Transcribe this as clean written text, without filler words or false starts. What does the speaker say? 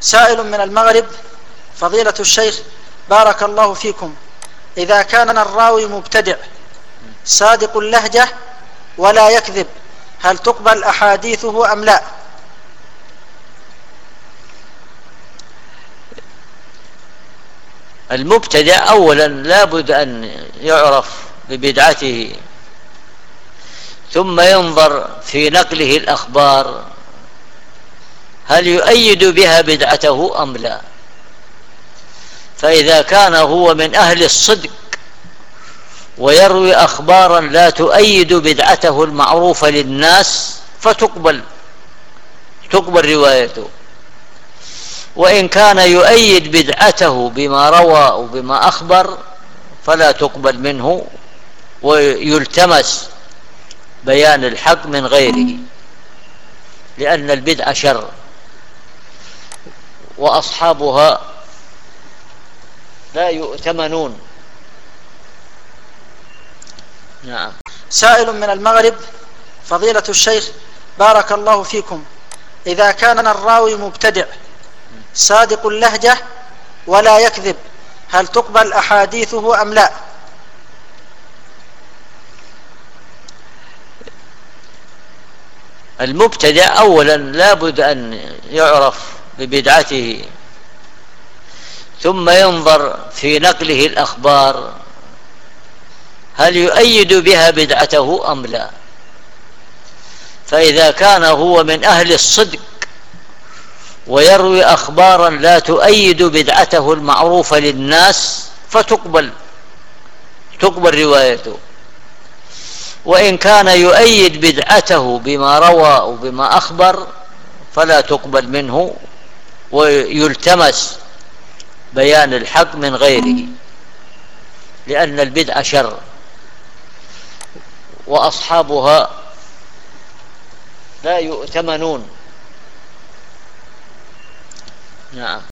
سائل من المغرب: فضيلة الشيخ بارك الله فيكم، إذا كان الراوي مبتدع صادق اللهجة ولا يكذب، هل تقبل أحاديثه أم لا؟ المبتدع أولا لابد أن يعرف ببدعته، ثم ينظر في نقله الأخبار هل يؤيد بها بدعته أم لا. فإذا كان هو من أهل الصدق ويروي أخبارا لا تؤيد بدعته المعروفة للناس فتقبل روايته. وإن كان يؤيد بدعته بما روى أو بما أخبر فلا تقبل منه، ويلتمس بيان الحق من غيره، لأن البدعة شر وأصحابها لا يؤتمنون. نعم. سائل من المغرب: فضيلة الشيخ بارك الله فيكم، إذا كان الراوي مبتدع صادق اللهجة ولا يكذب، هل تقبل أحاديثه أم لا؟ المبتدع أولا لابد أن يعرف ببدعته، ثم ينظر في نقله الأخبار هل يؤيد بها بدعته أم لا. فإذا كان هو من أهل الصدق ويروي أخبارا لا تؤيد بدعته المعروفة للناس فتقبل روايته. وإن كان يؤيد بدعته بما روى أو بما أخبر فلا تقبل منه، ويلتمس بيان الحق من غيره، لأن البدعة شر وأصحابها لا يؤتمنون. نعم.